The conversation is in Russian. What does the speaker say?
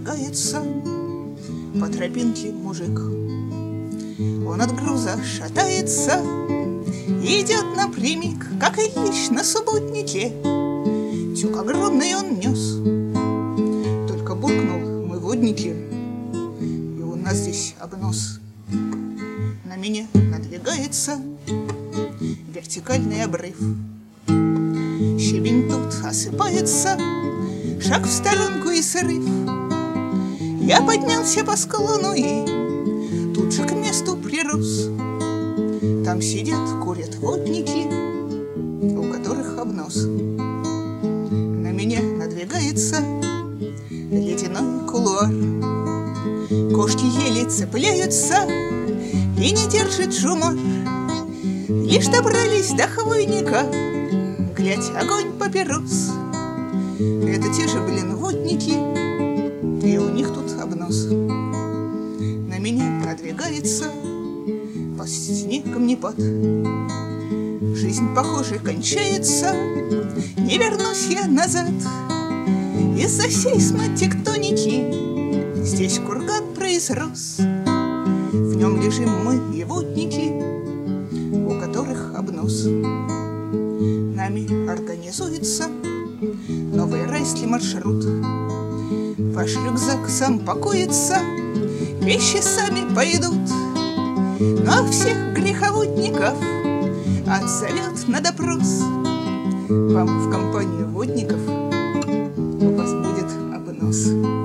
надвигается по тропинке мужик. Он от груза шатается, идет напрямик, как Ильич на субботнике. Тюк огромный он нес, только буркнул: мы водники, и у нас здесь обнос. На меня надвигается вертикальный обрыв. Щебень тут осыпается, шаг в сторонку и срыв. Я поднялся по склону и тут же к месту прирос. Там сидят, курят водники, у которых обнос. На меня надвигается ледяной кулуар. Кошки еле цепляются и не держит жумар. Лишь добрались до хвойника, глядь, огонь папирос. Это те же, водники, и у них тут обнос. На меня надвигается по стене камнепад. Жизнь, похоже, кончается, не вернусь я назад. Из-за сейсмотектоники здесь курган произрос. В нем лежим мы и водники, у которых обнос. Нами организуется новый райский маршрут. Ваш рюкзак сам покоится, вещи сами пойдут. Ну а всех греховодников отзовет на допрос. Вам в компанию водников у вас будет обнос.